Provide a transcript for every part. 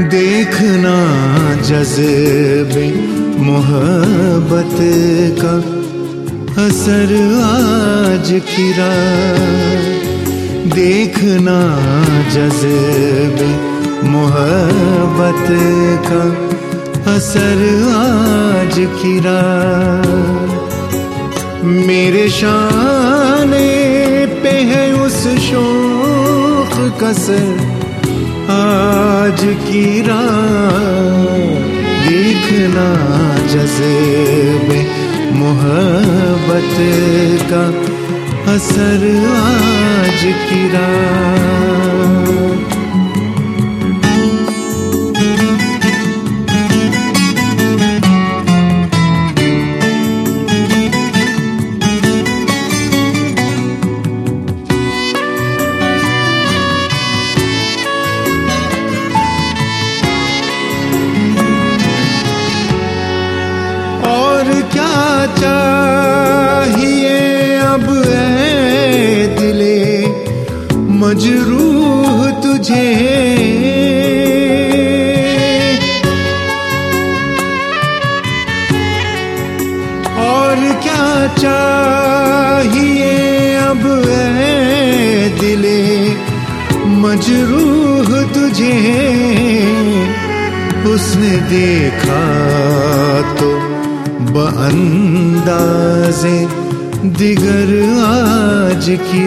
देखना जज़्बे मोहब्बत का असर आज की रात। देखना जज़्बे मोहब्बत का असर आज की रात। मेरे शाने पे है उस शौक का सर आज की रात। देखना जज़्बे मोहब्बत का असर आज की रात। चाहिए अब ऐ दिले मजरूह तुझे, और क्या चाहिए अब ऐ दिले मजरूह तुझे। उसने देखा तो बअंदाज़े दिगर आज की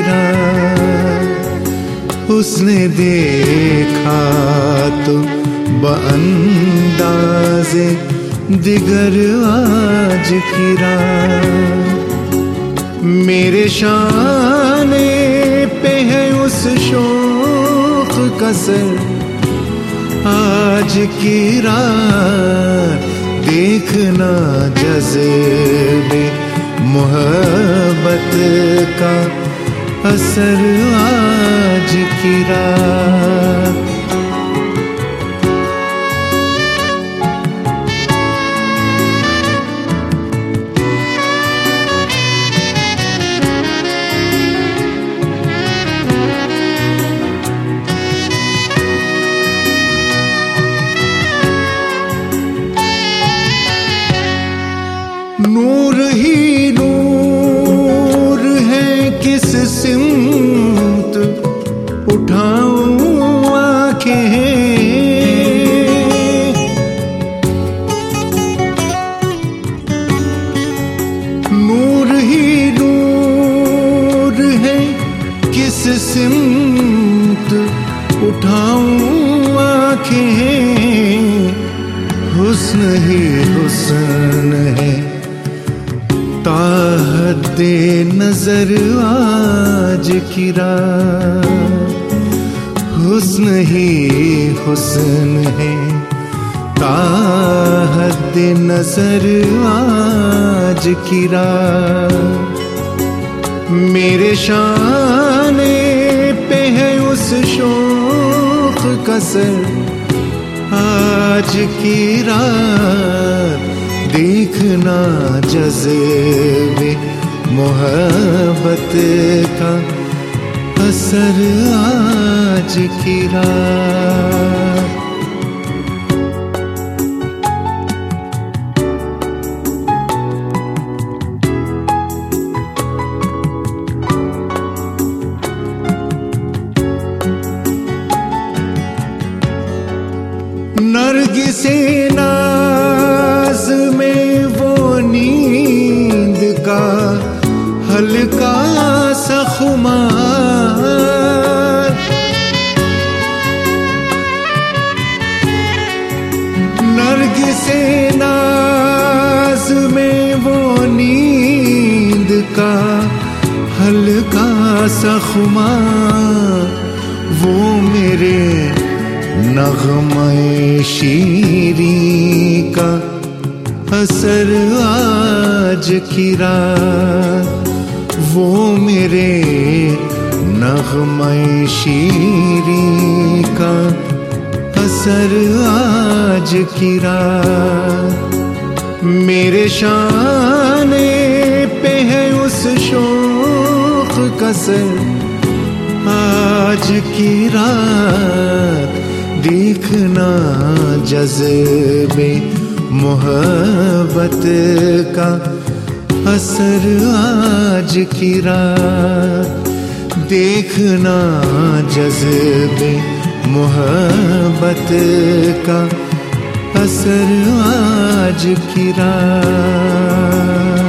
रात। उसने देखा तो बअंदाज़े दिगर आज की रात। मेरे शाने पे है उस शौक का सर आज की रात। देखना जज़्बे मोहब्बत का असर आज की रात। नूर ही नूर है किस सिमत उठाऊं आंखें। नूर ही नूर है किस सिमत उठाऊं आंखें। हुस्न ही हुस्न है ताहद्दे नजर आज की रात। हुस्न ही हुस्न है ताहद्दे नजर आज की रात। मेरे शाने पे है उस शौक का सर आज की रात। देखना जज़्बे मोहब्बत का असर आज की रात। नरगिसे नाज़ में वो नींद का हल्का सा खुमार। नरगिसे नाज़ में वो नींद का हल्का सा खुमार। वो मेरे नग़्मे शीरी का असर आज की रात। वो मेरे नग़्मे शीरी का असर आज की रात। मेरे शाने पे है उस शौक का सर आज की रात। देखना जज़्बे मोहब्बत का असर आज की रात। देखना जज़्बे मोहब्बत का असर आज की रात।